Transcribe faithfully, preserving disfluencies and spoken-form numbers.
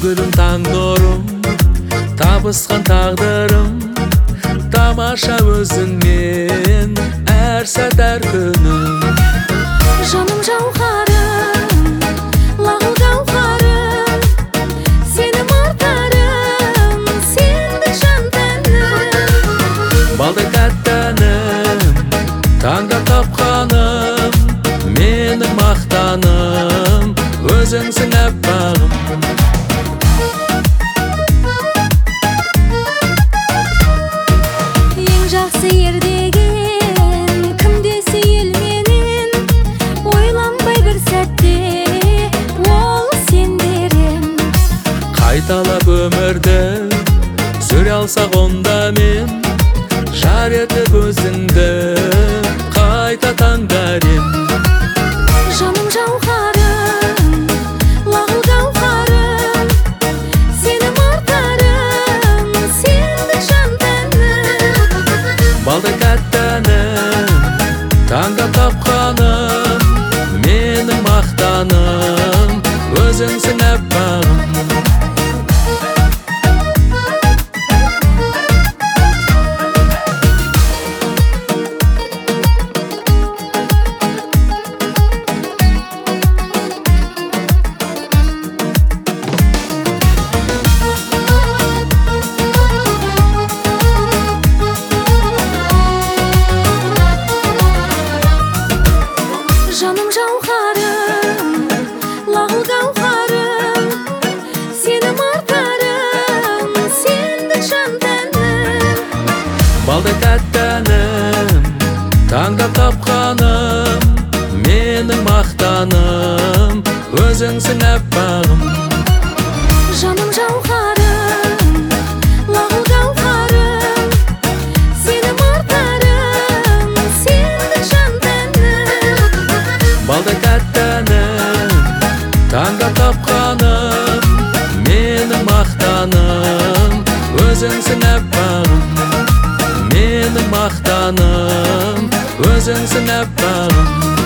гүлім таң нұрым, табысқан тағдырым, тамаша өзіңмен әр сәт әр күнім. Жаным жауһарым, лағыл гауһарым, сенім артарым, сендік жан тәнім. Балдай тәттәнім, таңда тапқаным, менің мақтаным, өзіңсің әппағым. Ең жақсы ер деген кім десе ел менен, ойланбай бір сәтте ол сендерін. Қайталап өмірді сүре алсақ онда мен, жар етіп өзіңді қайта таңдар ем. Жаным жауһарым, лағыл гауһарым, сенім артарым, сендік жан тәнім. Балдай тәттәнім, таңда тапқаным, менің мақтаным, өзіңсің әппағым. Жаным жауһарым, лағыл гауһарым, сенім артарым, сендік жан тәнім. Балдай тәттәнім, таңда тапқаным, менің мақтаным, өзіңсің әппағым. Жаным жауһарым, лағыл гауһарым, сенім артарым, сендік жан тәнім. Балдай тәттәнім, таңда тапқаным, менің мақтаным, өзіңсің әппағым. Менің мақтаным, өзіңсің әппағым.